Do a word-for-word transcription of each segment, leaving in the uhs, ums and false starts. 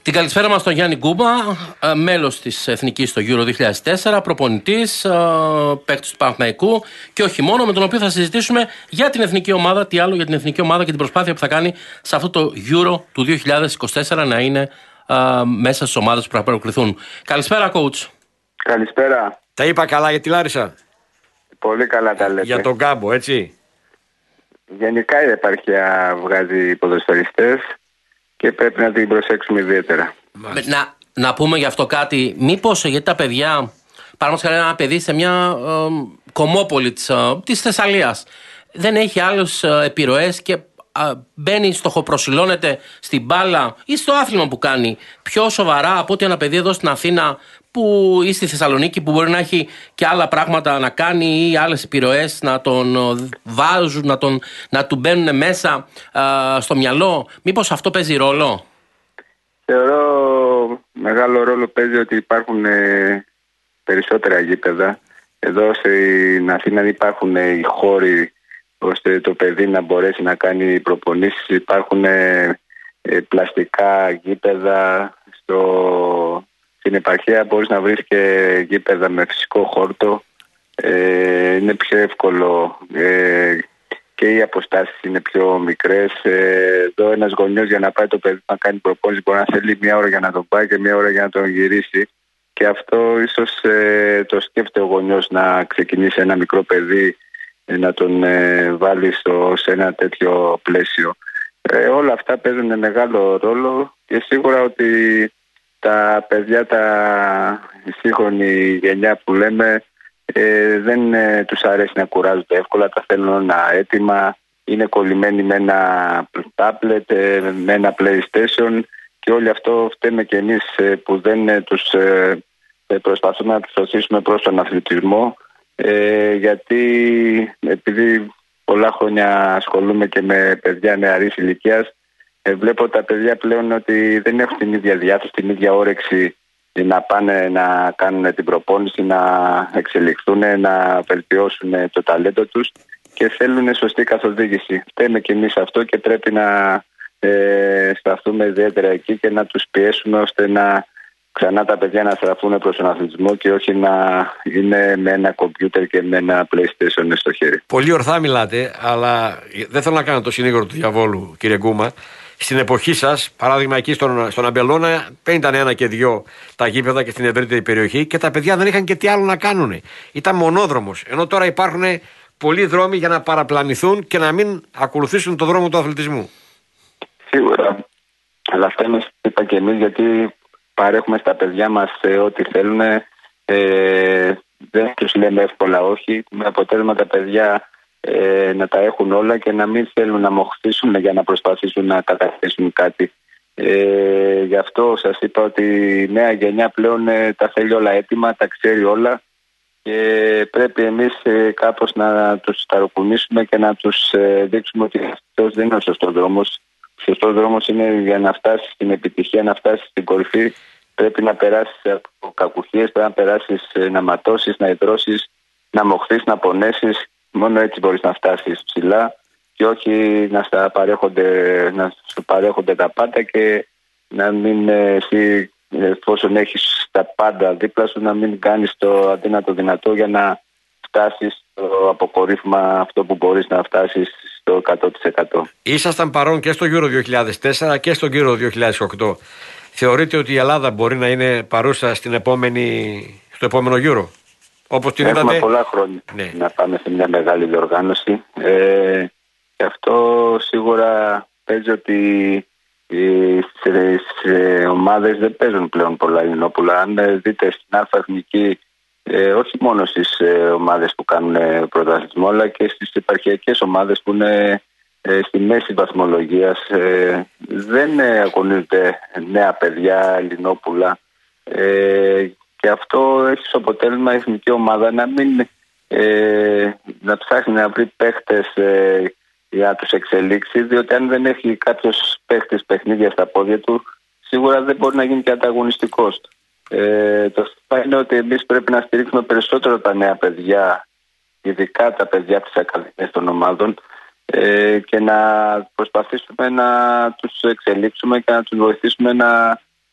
Την καλησπέρα μας στον Γιάννη Γκούμπα, μέλος της Εθνικής στο Euro δύο χιλιάδες τέσσερα, προπονητής, παίκτης του Παναθηναϊκού και όχι μόνο, με τον οποίο θα συζητήσουμε για την εθνική ομάδα, τι άλλο για την εθνική ομάδα και την προσπάθεια που θα κάνει σε αυτό το Euro του δύο χιλιάδες είκοσι τέσσερα να είναι α, μέσα στις ομάδες που θα προκριθούν. Καλησπέρα, coach. Καλησπέρα. Τα είπα καλά για τη Λάρισα. Πολύ καλά τα λέτε. Για τον κάμπο, έτσι. Γενικά η επαρχία βγάζει ποδοσφαιριστές και πρέπει να την προσέξουμε ιδιαίτερα. Να, να πούμε γι' αυτό κάτι. Μήπως γιατί τα παιδιά, παραδείγματος χάρη ένα παιδί σε μια ε, κομμόπολη της, ε, της Θεσσαλίας δεν έχει άλλες ε, επιρροές και ε, μπαίνει, στοχοπροσιλώνεται στην μπάλα ή στο άθλημα που κάνει πιο σοβαρά από ότι ένα παιδί εδώ στην Αθήνα που ή στη Θεσσαλονίκη που μπορεί να έχει και άλλα πράγματα να κάνει ή άλλες επιρροές να τον βάζουν, να, τον, να του μπαίνουν μέσα α, στο μυαλό. Μήπως αυτό παίζει ρόλο? Θεωρώ μεγάλο ρόλο παίζει ότι υπάρχουν ε, περισσότερα γήπεδα. Εδώ στην Αθήνα υπάρχουν ε, οι χώροι ώστε το παιδί να μπορέσει να κάνει προπονήσεις. Υπάρχουν ε, ε, πλαστικά γήπεδα στο... Στην επαρχία μπορείς να βρεις και γήπεδα με φυσικό χόρτο. Ε, είναι πιο εύκολο ε, και οι αποστάσεις είναι πιο μικρές. Ε, εδώ ένας γονιός για να πάει το παιδί να κάνει προπόνηση μπορεί να θέλει μια ώρα για να τον πάει και μια ώρα για να τον γυρίσει. Και αυτό ίσως ε, το σκέφτεται ο γονιός να ξεκινήσει ένα μικρό παιδί ε, να τον ε, βάλει στο, σε ένα τέτοιο πλαίσιο. Ε, όλα αυτά παίζουν μεγάλο ρόλο και σίγουρα ότι τα παιδιά, τα η σύγχρονη γενιά που λέμε, ε, δεν ε, τους αρέσει να κουράζονται εύκολα, τα θέλουν όλα έτοιμα, είναι κολλημένοι με ένα tablet, ε, με ένα PlayStation και όλο αυτό φταίμε και εμείς ε, που δεν ε, τους ε, προσπαθούμε να τους οθήσουμε προς τον αθλητισμό, ε, γιατί επειδή πολλά χρόνια ασχολούμαι και με παιδιά νεαρής ηλικίας, Ε, βλέπω τα παιδιά πλέον ότι δεν έχουν την ίδια διάθεση, την ίδια όρεξη να πάνε να κάνουν την προπόνηση, να εξελιχθούν, να βελτιώσουν το ταλέντο τους και θέλουν σωστή καθοδήγηση. Φταίμε και εμείς αυτό και πρέπει να ε, σταθούμε ιδιαίτερα εκεί και να τους πιέσουμε ώστε να ξανά τα παιδιά να στραφούν προς τον αθλητισμό και όχι να είναι με ένα κομπιούτερ και με ένα PlayStation στο χέρι. Πολύ ορθά μιλάτε, αλλά δεν θέλω να κάνω το συνήγορο του διαβόλου, κύριε Γκούμα. Στην εποχή σας, παράδειγμα εκεί στον, στον Αμπελώνα, ήταν ένα και δυο τα γήπεδα και στην ευρύτερη περιοχή και τα παιδιά δεν είχαν και τι άλλο να κάνουν. Ήταν μονόδρομος. Ενώ τώρα υπάρχουν πολλοί δρόμοι για να παραπλανηθούν και να μην ακολουθήσουν το δρόμο του αθλητισμού. Σίγουρα. Αλλά αυτά μας είπα και εμείς, γιατί παρέχουμε στα παιδιά μας ε, ό,τι θέλουν. Ε, δεν τους λέμε εύκολα όχι. Με αποτέλεσμα τα παιδιά Ε, να τα έχουν όλα και να μην θέλουν να μοχθήσουν για να προσπαθήσουν να κατακτήσουν κάτι. Ε, γι' αυτό σας είπα ότι η νέα γενιά πλέον ε, τα θέλει όλα έτοιμα, τα ξέρει όλα και πρέπει εμείς ε, κάπως να τους ταροκουνήσουμε και να τους ε, δείξουμε ότι αυτός δεν είναι ο σωστός δρόμος. Ο σωστός δρόμος είναι για να φτάσει στην επιτυχία, να φτάσει στην κορυφή. Πρέπει να περάσεις από κακουχίες, πρέπει να περάσεις ε, να ματώσεις, να ιδρώσεις, να μοχθείς, να πονέσεις. Μόνο έτσι μπορείς να φτάσεις ψηλά και όχι να, στα παρέχονται, να σου παρέχονται τα πάντα και να μην εσύ, εφόσον έχεις τα πάντα δίπλα σου, να μην κάνεις το αδύνατο δυνατό για να φτάσεις στο αποκορύφωμα αυτό που μπορείς να φτάσεις στο εκατό τοις εκατό. Ήσασταν παρόν και στο Euro δύο χιλιάδες τέσσερα και στο Euro δύο χιλιάδες οκτώ. Θεωρείτε ότι η Ελλάδα μπορεί να είναι παρούσα στην επόμενη, στο επόμενο Euro? Όπως την Έχουμε είδατε, πολλά χρόνια ναι, να πάμε σε μια μεγάλη διοργάνωση. Ε, και αυτό σίγουρα παίζει ότι οι σε ομάδες δεν παίζουν πλέον πολλά ελληνόπουλα. Αν δείτε στην Α' Εθνική, ε, όχι μόνο στις ε, ομάδες που κάνουν πρωταθλητισμό, αλλά και στις επαρχιακές ομάδες που είναι ε, στη μέση βαθμολογίας, ε, δεν ε, αγωνίζονται νέα παιδιά ελληνόπουλα. Ε, Και αυτό έχει ως αποτέλεσμα η εθνική ομάδα να μην ε, να ψάχνει να βρει παίχτες ε, για να τους εξελίξει, διότι αν δεν έχει κάποιος παίχτης παιχνίδια στα πόδια του, σίγουρα δεν μπορεί να γίνει και ανταγωνιστικός. Ε, το θέμα είναι ότι εμείς πρέπει να στηρίξουμε περισσότερο τα νέα παιδιά, ειδικά τα παιδιά από τις ακαδημίες των ομάδων, ε, και να προσπαθήσουμε να τους εξελίξουμε και να τους βοηθήσουμε να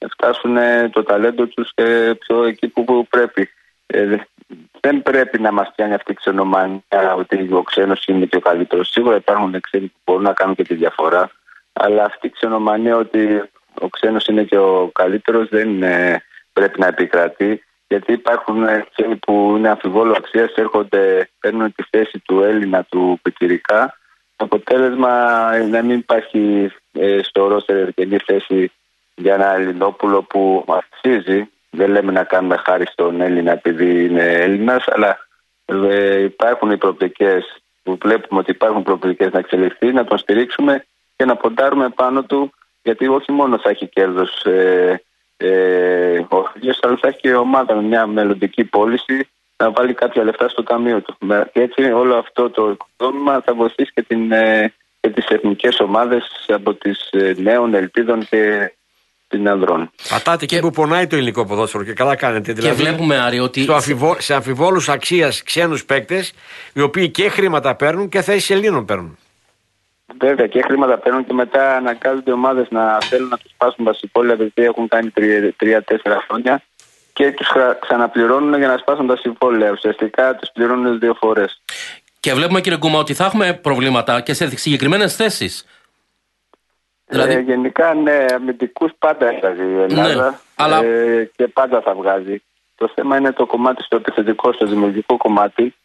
φτάσουν το ταλέντο τους και πιο εκεί που πρέπει. Ε, δεν πρέπει να μας πιάνει αυτή η ξενομανία ότι ο ξένος είναι και ο καλύτερος. Σίγουρα υπάρχουν ξένοι που μπορούν να κάνουν και τη διαφορά, αλλά αυτή η ξενομανία ότι ο ξένος είναι και ο καλύτερος δεν ε, πρέπει να επικρατεί, γιατί υπάρχουν ξένοι που είναι αμφιβόλου αξίας, έρχονται, παίρνουν τη θέση του Έλληνα, του πιτσιρικά. Το αποτέλεσμα είναι να μην υπάρχει ε, στο ρόστερ ευκαιρή θέση για ένα Ελληνόπουλο που αξίζει. Δεν λέμε να κάνουμε χάρη στον Έλληνα επειδή είναι Έλληνας, αλλά ε, υπάρχουν οι προοπτικές που βλέπουμε ότι υπάρχουν προοπτικές να εξελιχθεί, να τον στηρίξουμε και να ποντάρουμε πάνω του, γιατί όχι μόνο θα έχει κέρδος ε, ε, ο ίδιος, αλλά θα έχει και ομάδα με μια μελλοντική πώληση να βάλει κάποια λεφτά στο ταμείο του. Και έτσι όλο αυτό το οικοδόμημα θα βοηθήσει και, την, ε, και τις εθνικές ομάδες από τις ε, νέων ελπίδων και την ανδρών. Πατάτε και... εκεί που πονάει το ελληνικό ποδόσφαιρο και καλά κάνετε. Δηλαδή, και βλέπουμε, Άρη, ότι αμφιβο... σε αμφιβόλους αξίας ξένους παίκτες, οι οποίοι και χρήματα παίρνουν και θέσεις Ελλήνων παίρνουν. Βέβαια, και χρήματα παίρνουν και μετά αναγκάζονται ομάδες να θέλουν να τους πάσουν τα συμβόλαια, γιατί έχουν κάνει τρία-τέσσερα χρόνια και τους ξαναπληρώνουν για να σπάσουν τα συμβόλαια. Ουσιαστικά τους πληρώνουν δύο φορές. Και βλέπουμε, κύριε Γκούμα, ότι θα έχουμε προβλήματα και σε συγκεκριμένες θέσεις. Δηλαδή... Ε, γενικά, ναι, αμυντικούς πάντα έβγαζε η Ελλάδα, ναι, αλλά... ε, και πάντα θα βγάζει. Το θέμα είναι το κομμάτι στο επιθετικό, στο δημιουργικό κομμάτι.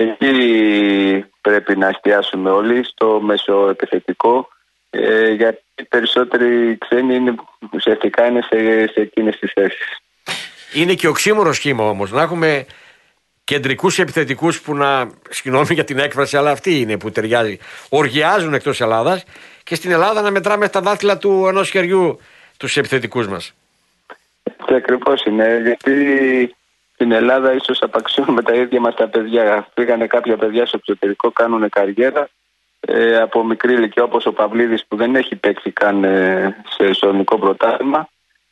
Εκεί πρέπει να εστιάσουμε όλοι, στο μεσοεπιθετικό, ε, γιατί οι περισσότεροι ξένοι είναι, ουσιαστικά είναι σε, σε εκείνες τις θέσεις. Είναι και οξύμορο σχήμα όμως, να έχουμε κεντρικούς επιθετικούς που να, συγγνώμη για την έκφραση, αλλά αυτή είναι που ταιριάζει, οργιάζουν εκτός Ελλάδας, και στην Ελλάδα να μετράμε στα δάχτυλα του ενός χεριού τους επιθετικούς μας. Έτσι ακριβώς είναι, γιατί στην Ελλάδα ίσως απαξιώνουμε τα ίδια μας τα παιδιά. Πήγανε κάποια παιδιά στο εξωτερικό, κάνουν καριέρα ε, από μικρή ηλικία, όπως ο Παυλίδης που δεν έχει παίξει καν ε, σε ισονομικό πρωτάθλημα.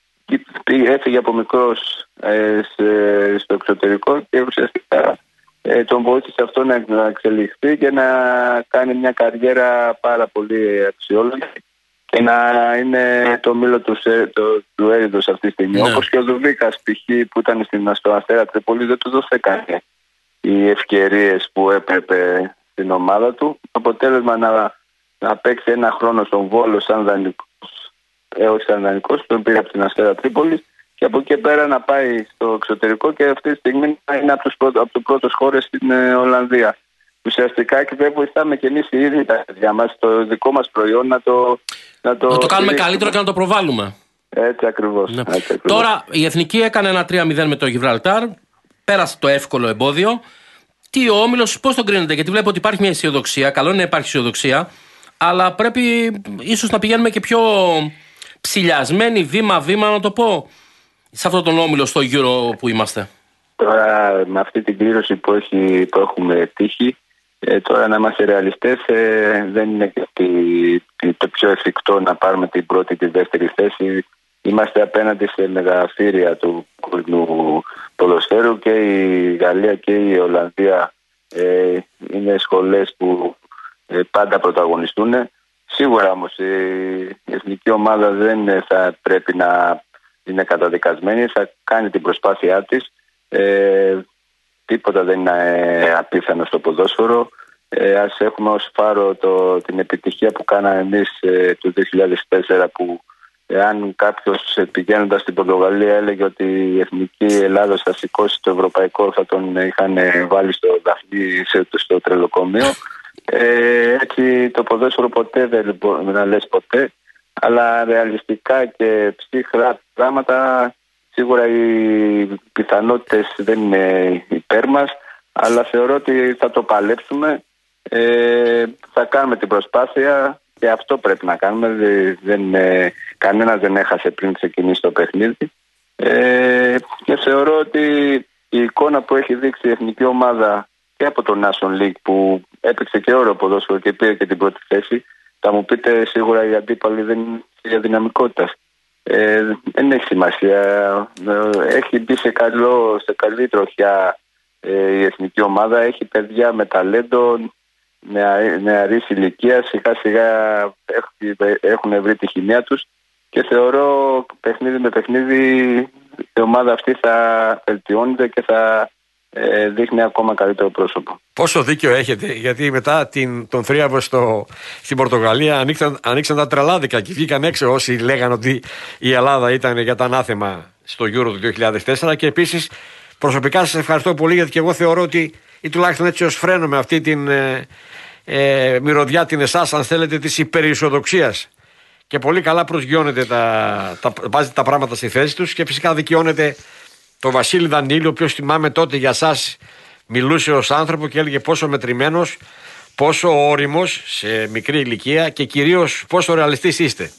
Έφυγε από μικρός ε, σε, στο εξωτερικό και ουσιαστικά ε, τον βοήθησε αυτό να, να εξελιχθεί και να κάνει μια καριέρα πάρα πολύ αξιόλογη και να είναι το μήλο του, το, του έρηδος αυτή τη στιγμή. Ναι. Όπως και ο Δουβίκας π.χ. που ήταν στην, στο Αστέρα Τρίπολης, δεν του δόθηκαν οι ευκαιρίες που έπρεπε στην ομάδα του. Αποτέλεσμα να, να παίξει ένα χρόνο στον Βόλο σαν δανεικός, έως σαν δανεικός, τον πήρε από την Αστέρα Τρίπολης και από εκεί πέρα να πάει στο εξωτερικό και αυτή τη στιγμή είναι από τους, πρώτο, από τους πρώτους χώρες στην ε, Ολλανδία. Ουσιαστικά και δεν βοηθάμε και εμείς οι ίδιοι τα παιδιά μας, το δικό μας προϊόν να το, να το, να το κάνουμε καλύτερο και να το προβάλλουμε. Έτσι ακριβώς. Ναι. Έτσι ακριβώς. Τώρα η Εθνική έκανε ένα τρία μηδέν με το Γιβραλτάρ, πέρασε το εύκολο εμπόδιο. Τι ο Όμιλος, πώς τον κρίνεται, γιατί βλέπω ότι υπάρχει μια αισιοδοξία, καλό είναι να υπάρχει αισιοδοξία, αλλά πρέπει ίσως να πηγαίνουμε και πιο ψηλιασμένοι βήμα-βήμα, να το πω, σε αυτόν τον Όμιλο στο γύρο που είμαστε. Τώρα με αυτή την κλήρωση που, έχει, που έχουμε τύχει, ε, τώρα να είμαστε ρεαλιστές, ε, δεν είναι και το πιο εφικτό να πάρουμε την πρώτη και τη δεύτερη θέση. Είμαστε απέναντι σε μεγαθύρια του κόσμου ποδοσφαίρου και η Γαλλία και η Ολλανδία ε, είναι σχολές που ε, πάντα πρωταγωνιστούν. Σίγουρα όμως η εθνική ομάδα δεν θα πρέπει να είναι καταδικασμένη, θα κάνει την προσπάθειά της. Ε, τίποτα δεν είναι απίθανο στο ποδόσφαιρο. Ε, ας έχουμε ως φάρο το, την επιτυχία που κάναμε εμείς ε, το δύο χιλιάδες τέσσερα, που εάν κάποιος πηγαίνοντας στην Πορτογαλία έλεγε ότι η εθνική Ελλάδος θα σηκώσει το ευρωπαϊκό, θα τον είχαν βάλει στο δαφνί, στο τρελοκομείο. Ε, έτσι το ποδόσφαιρο ποτέ δεν μπορεί να λες ποτέ, αλλά ρεαλιστικά και ψυχρά πράγματα σίγουρα οι πιθανότητες δεν είναι υπέρ μας, αλλά θεωρώ ότι θα το παλέψουμε, ε, θα κάνουμε την προσπάθεια και αυτό πρέπει να κάνουμε. Δεν, ε, κανένας δεν έχασε πριν ξεκινήσει το παιχνίδι, ε, και θεωρώ ότι η εικόνα που έχει δείξει η εθνική ομάδα και από το Nation League που έπαιξε και όρο ποδόσφαιρο και πήρε και την πρώτη θέση, θα μου πείτε σίγουρα οι αντίπαλοι δεν είναι για δυναμικότητα. Ε, δεν έχει σημασία. Έχει μπει σε, καλό, σε καλή τροχιά ε, η εθνική ομάδα. Έχει παιδιά με ταλέντο, νεα, νεαρής ηλικία. Σιγά σιγά έχουν βρει τη χημεία τους και θεωρώ παιχνίδι με παιχνίδι η ομάδα αυτή θα βελτιώνεται και θα ε, δείχνει ακόμα καλύτερο πρόσωπο. Πόσο δίκιο έχετε, γιατί μετά την, τον θρίαβο στο, στην Πορτογαλία ανοίξαν, ανοίξαν τα τρελάδικα και βγήκαν έξω όσοι λέγανε ότι η Ελλάδα ήταν για τα ανάθεμα στο Euro του δύο χιλιάδες τέσσερα. Και επίσης προσωπικά σας ευχαριστώ πολύ, γιατί και εγώ θεωρώ ότι, ή τουλάχιστον έτσι ως φρένο με αυτή την ε, ε, μυρωδιά την εσάς, αν θέλετε, της υπεραισιοδοξίας. Και πολύ καλά προσγειώνετε τα, τα, βάζετε τα πράγματα στη θέση τους και φυσικά δικαιώνετε τον Βασίλη Δανίλη, ο οποίος θυμάμαι τότε για σας μιλούσε ως άνθρωπο και έλεγε πόσο μετρημένος, πόσο όριμος σε μικρή ηλικία και κυρίως πόσο ρεαλιστής είστε.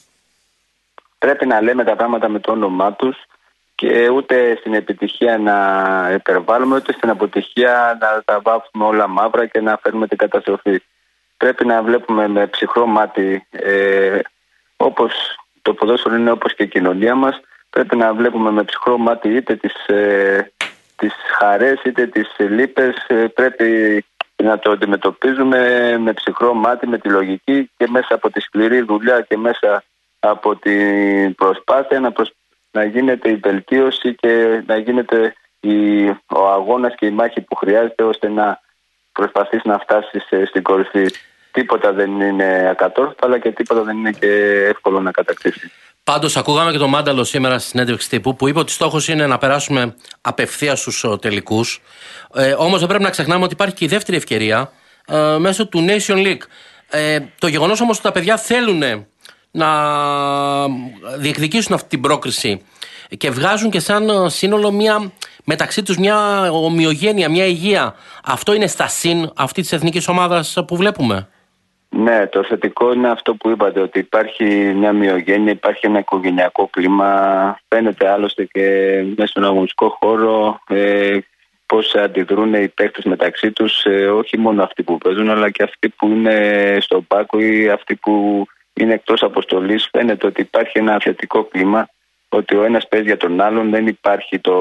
Πρέπει να λέμε τα πράγματα με το όνομά τους και ούτε στην επιτυχία να υπερβάλλουμε, ούτε στην αποτυχία να τα βάφουμε όλα μαύρα και να φέρουμε την καταστροφή. Πρέπει να βλέπουμε με ψυχρό μάτι, ε, όπως το ποδόσφαιρο είναι, όπως και η κοινωνία μας. Πρέπει να βλέπουμε με ψυχρό μάτι είτε τις, ε, τις χαρές είτε τις λύπες. Ε, πρέπει να το αντιμετωπίζουμε με ψυχρό μάτι, με τη λογική και μέσα από τη σκληρή δουλειά και μέσα από την προσπάθεια να, προσ... να γίνεται η βελτίωση και να γίνεται η... ο αγώνας και η μάχη που χρειάζεται ώστε να προσπαθείς να φτάσεις στην κορυφή. Τίποτα δεν είναι ακατόρθωτο, αλλά και τίποτα δεν είναι και εύκολο να κατακτήσει. Πάντως, ακούγαμε και τον Μάνταλο σήμερα στη συνέντευξη τύπου που είπε ότι στόχος είναι να περάσουμε απευθείας στους τελικούς. Ε, όμως δεν πρέπει να ξεχνάμε ότι υπάρχει και η δεύτερη ευκαιρία ε, μέσω του Nation League. Ε, το γεγονός όμως ότι τα παιδιά θέλουν να διεκδικήσουν αυτή την πρόκριση και βγάζουν και σαν σύνολο μια, μεταξύ τους μια ομοιογένεια, μια υγεία. Αυτό είναι στα συν αυτή της εθνικής ομάδας που βλέπουμε. Ναι, το θετικό είναι αυτό που είπατε, ότι υπάρχει μια μειογένεια, υπάρχει ένα οικογενειακό κλίμα. Φαίνεται άλλωστε και μέσα στον αγωνιστικό χώρο ε, πώς αντιδρούν οι παίκτες μεταξύ τους, ε, όχι μόνο αυτοί που παίζουν, αλλά και αυτοί που είναι στο πάκο ή αυτοί που είναι εκτός αποστολής. Φαίνεται ότι υπάρχει ένα θετικό κλίμα, ότι ο ένας παίζει για τον άλλον, δεν υπάρχει το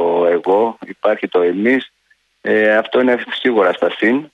εγώ, υπάρχει το εμείς. Ε, αυτό είναι σίγουρα στα συν.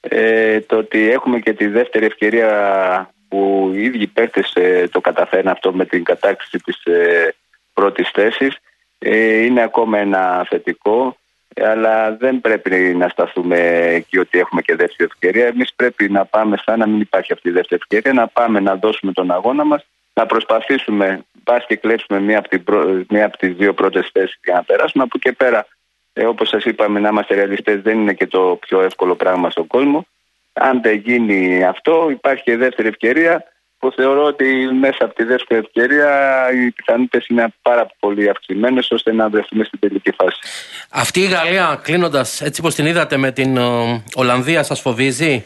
Ε, το ότι έχουμε και τη δεύτερη ευκαιρία που οι ίδιοι παίκτες ε, το καταφέρουν αυτό με την κατάκτηση της ε, πρώτης θέσης ε, είναι ακόμα ένα θετικό, αλλά δεν πρέπει να σταθούμε εκεί ότι έχουμε και δεύτερη ευκαιρία. Εμείς πρέπει να πάμε σαν να μην υπάρχει αυτή η δεύτερη ευκαιρία, να πάμε να δώσουμε τον αγώνα μας, να προσπαθήσουμε πας και κλέψουμε μία από, την προ... μία από τις δύο πρώτες θέσεις για να περάσουμε. Από εκεί πέρα, ε, όπως σας είπαμε, να είμαστε ρεαλιστές δεν είναι και το πιο εύκολο πράγμα στον κόσμο. Αν δεν γίνει αυτό, υπάρχει και δεύτερη ευκαιρία, που θεωρώ ότι μέσα από τη δεύτερη ευκαιρία οι πιθανότητες είναι πάρα πολύ αυξημένες ώστε να βρεθούμε στην τελική φάση. Αυτή η Γαλλία, κλείνοντας, έτσι όπως την είδατε με την ο, Ολλανδία, σας φοβίζει?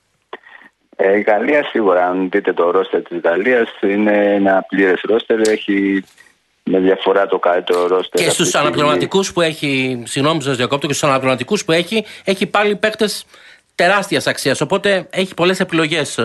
Ε, η Γαλλία σίγουρα, αν δείτε το ρόστερ της Γαλλίας, είναι ένα πλήρες ρόστερ, έχει με διαφορά το καλύτερο ρόστερ. Και στους αναπληρωματικούς που έχει, συγγνώμη σας διακόπτω, και στους αναπληρωματικούς που έχει, έχει πάλι παίκτες τεράστιας αξίας, οπότε έχει πολλές επιλογές.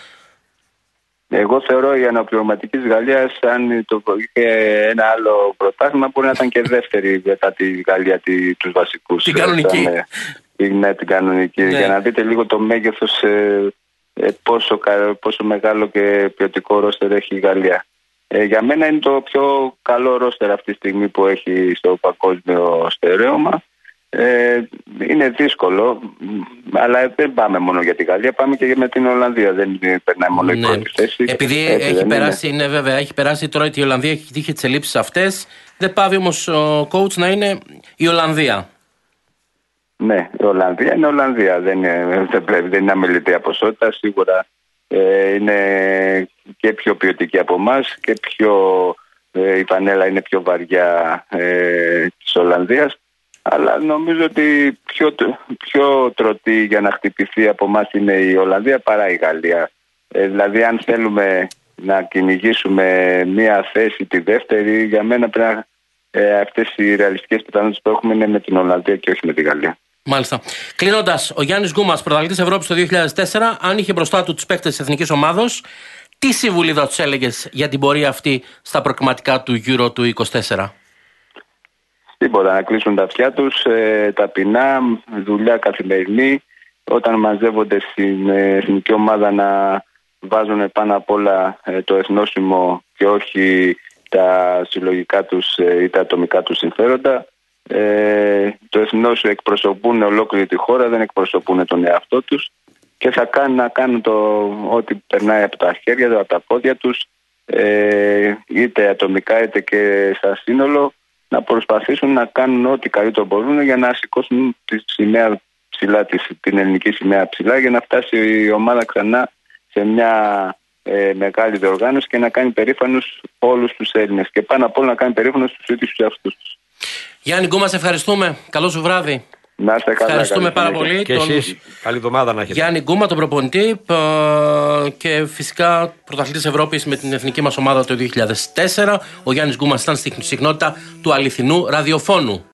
Εγώ θεωρώ η αναπληρωματική της Γαλλίας, αν το είχε ένα άλλο πρωτάθλημα, μπορεί να ήταν και δεύτερη μετά τη Γαλλία, τη, τους βασικούς. Την κανονική. Ήταν, ναι, την κανονική. Ναι. Για να δείτε λίγο το μέγεθος, ε, ε, πόσο, πόσο μεγάλο και ποιοτικό ρόστερ έχει η Γαλλία. Ε, για μένα είναι το πιο καλό ρόστερ αυτή τη στιγμή που έχει στο παγκόσμιο στερέωμα. Ε, είναι δύσκολο, αλλά δεν πάμε μόνο για τη Γαλλία, πάμε και με την Ολλανδία. Δεν περνάει μόνο η ναι. πρώτη θέση. Επειδή έτσι, έχει περάσει, είναι. είναι βέβαια, έχει περάσει τώρα η Ολλανδία, έχει τύχει τις ελλείψεις αυτές. Δεν πάβει όμως ο coach να είναι η Ολλανδία. Ναι, η Ολλανδία είναι Ολλανδία. Δεν είναι, δεν πρέπει, δεν είναι αμεληταία ποσότητα. Σίγουρα ε, είναι και πιο ποιοτική από εμάς και πιο, ε, η πανέλα είναι πιο βαριά ε, της Ολλανδίας. Αλλά νομίζω ότι πιο, πιο τρωτή για να χτυπηθεί από εμάς είναι η Ολλανδία παρά η Γαλλία. Ε, δηλαδή αν θέλουμε να κυνηγήσουμε μία θέση τη δεύτερη, για μένα πρέπει να ε, αυτές οι ρεαλιστικές πιθανότητες που έχουμε είναι με την Ολλανδία και όχι με τη Γαλλία. Μάλιστα. Κλείνοντας, ο Γιάννης Γκούμας, πρωταθλητής Ευρώπης το δύο χιλιάδες τέσσερα, αν είχε μπροστά του τους παίκτες της εθνικής ομάδος, τι συμβουλή θα τους έλεγες για την πορεία αυτή στα προκριματικά του Euro του είκοσι τέσσερα? Τίποτα, να κλείσουν τα αυτιά τους, ε, ταπεινά, δουλειά καθημερινή. Όταν μαζεύονται στην ε, εθνική ομάδα να βάζουν πάνω απ' όλα ε, το εθνόσημο και όχι τα συλλογικά τους ή τα ατομικά τους συμφέροντα. Ε, το εθνό σου εκπροσωπούν ολόκληρη τη χώρα, δεν εκπροσωπούν τον εαυτό τους και θα κάνουν να κάνουν το, ό,τι περνάει από τα χέρια του, από τα πόδια τους, ε, είτε ατομικά είτε και σαν σύνολο, να προσπαθήσουν να κάνουν ό,τι καλύτερο μπορούν για να σηκώσουν τη σημαία ψηλά, την ελληνική σημαία ψηλά, για να φτάσει η ομάδα ξανά σε μια ε, μεγάλη διοργάνωση και να κάνει περήφανους όλους τους Έλληνες και πάνω απ' όλα να κάνει περήφανους τους ίδιους τους εαυτούς τους. Γιάννη Γκούμα, σε ευχαριστούμε. Καλό σου βράδυ. Να είστε καλά. Ευχαριστούμε πάρα πολύ. Και τον... εσείς, καλή εβδομάδα να έχετε. Γιάννη Γκούμα, τον προπονητή και φυσικά πρωταθλητής Ευρώπης με την εθνική μας ομάδα το δύο χιλιάδες τέσσερα. Ο Γιάννης Γκούμας ήταν στην συχνότητα του αληθινού ραδιοφώνου.